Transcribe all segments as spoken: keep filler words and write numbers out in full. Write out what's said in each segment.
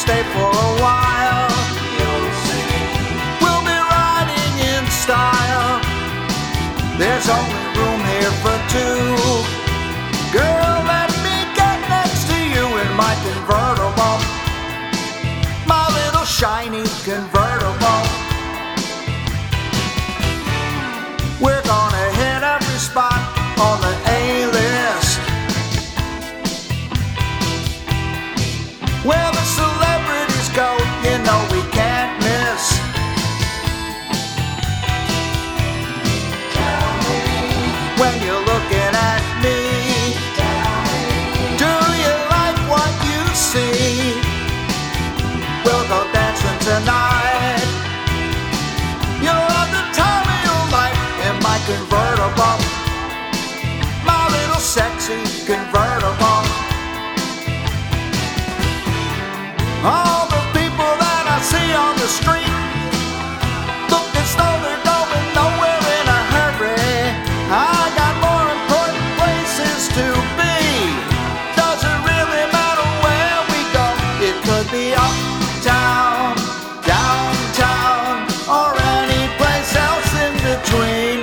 stay for a while. We'll be riding in style. There's only room here for two. Girl, let me get next to you in my convertible, my little shiny convertible. We're gonna hit every spot on the A-list, where the celebrities go, you know we can't miss. Tell me, When you're looking at me, tell me, do you like what you see? We'll go dancing tonight. You'll have the time of your life in my convertible, my little sexy convertible. All the people that I see on the street look as though they're going nowhere in a hurry. I got more important places to be. Doesn't really matter where we go. It could be uptown, downtown, or any place else in between.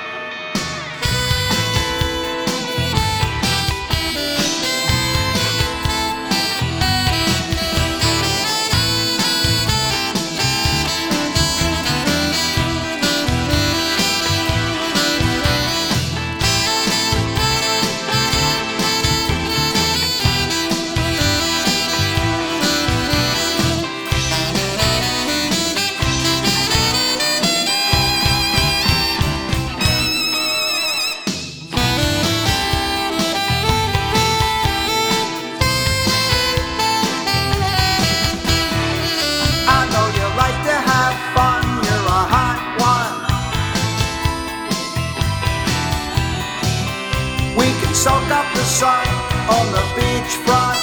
I know you like to have fun, you're a hot one. We can soak up the sun on the beach front.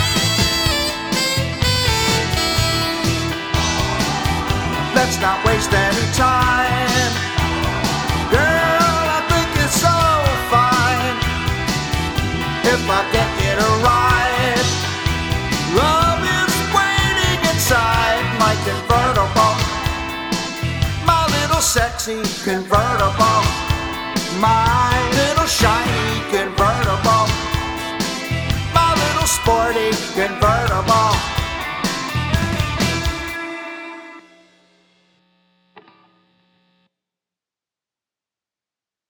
Let's not waste any time. Girl, I think it's so fine if I get you to ride. Love is waiting inside my convertible, my little sexy convertible, my